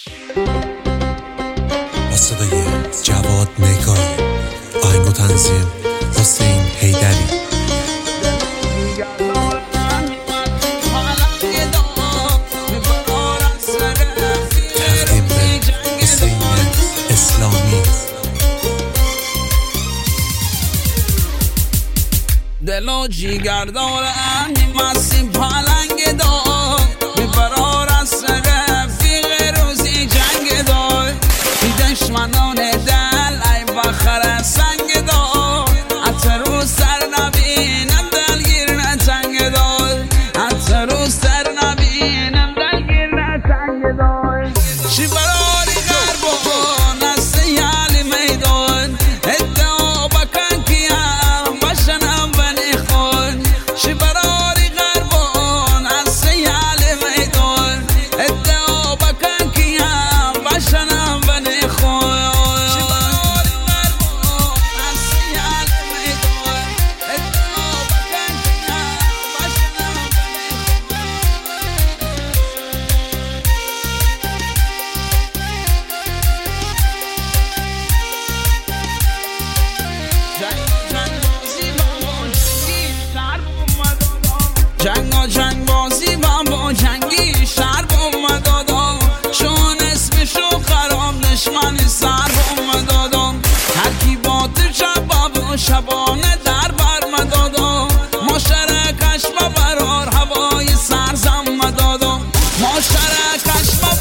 با صدای جواد نگاری، آهنگ و تنظیم حسین حیدری. تقدیم به حسین اسلامی. دل و جیگر دارم مسیم پلنگ دار میبرار از سر رفیق روزی جنگ دار بی دشمنان دل ای بخر سنگ دار حتی رو سر نبینم دلگیر نتنگ دار حتی رو سر نبینم دلگیر نتنگ دار چی براری غربان از سیالی میدان ادعا بکن کیم بشنم بنی خون چی براری غربان از سیالی میدان ادعا بکن کیم بشنم بنی خون چی براری غربان از سیالی میدان ادعا بکن کیم بشنم جنگ بازی با جنگی شهر بوم دادم چون اسمشو خرام دشمنی سر بوم دادم هر کی با تو شباب و شبانه در بر دادم مشترکش با برار هوای سرزم دادم مشترکش با